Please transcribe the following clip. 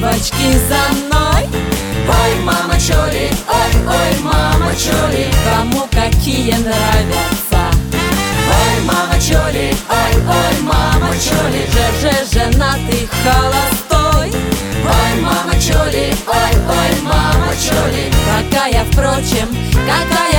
девочки, за мной. Ой, мама Чоли, ой, мама Чоли, Кому какие нравятся. ой, мама Чоли, ой, мама Чоли, Женатый, холостой. ой, мама Чоли, ой, мама Чоли, Какая, впрочем, какая